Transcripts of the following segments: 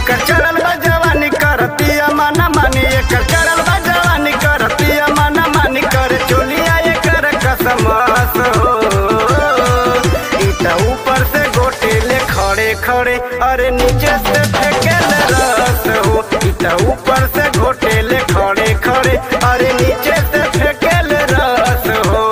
एकर चढ़ल बा जवानी करतिया माना मानी, एकर चढ़ल बा जवानी करतिया माना मानी, करे चोलिया एकर कसमस हो। इता ऊपर से गोटेले खड़े खड़े, अरे नीचे से फेंकेले रस हो। इता ऊपर से गोटेले खड़े खड़े, अरे नीचे से फेंकेले रस हो।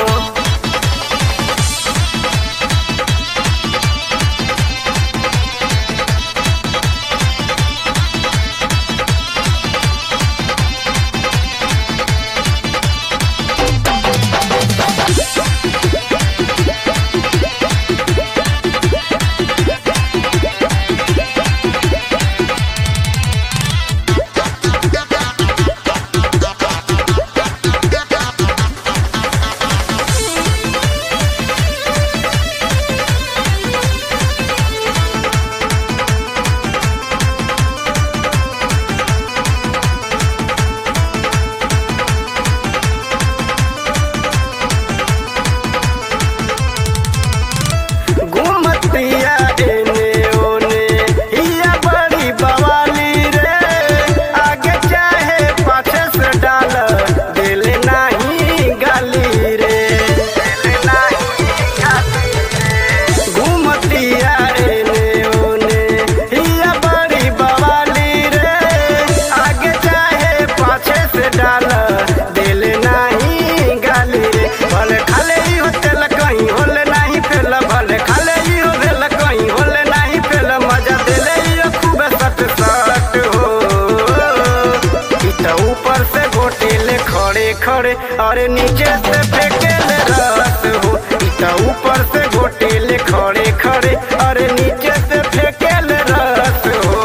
खड़े अरे नीचे से फेंकेले रस हो। इता ऊपर से गोटेले खड़े खड़े, अरे नीचे से फेंकेले रस हो।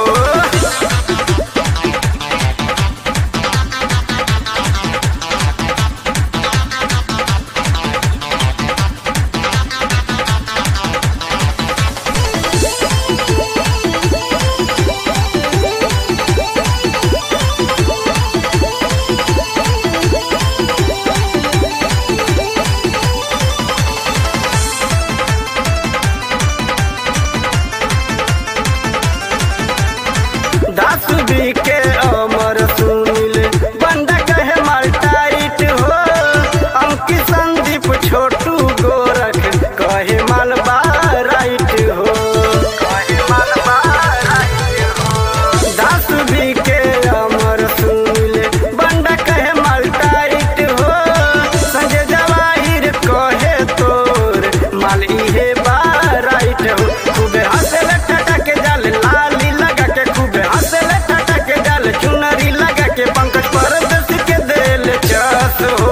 दासुबी के अमर सुनील बंदा कहे माल टाइट हो। अंकित संदीप छोटू गोरख कहे मालबा राइट हो, कहे मालबा राइट हो। दासुबी के अमर सुनील बंदा कहे माल टाइट हो। संजय जवाहिर कहे तोर माल इहे बा राइट हो। खूबे हंसले टाटा के जाल लाली लगा के, खूबे हंसले टाटा के जाल चुनरी लगा के, पंकज परदेसी के दिल चस हो।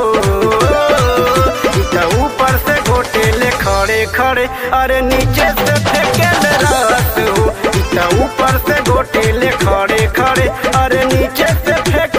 इता ऊपर से गोटेले खड़े खड़े, अरे नीचे से फेंकेले रस हो। इता ऊपर से गोटेले खड़े खड़े, अरे नीचे से फेंक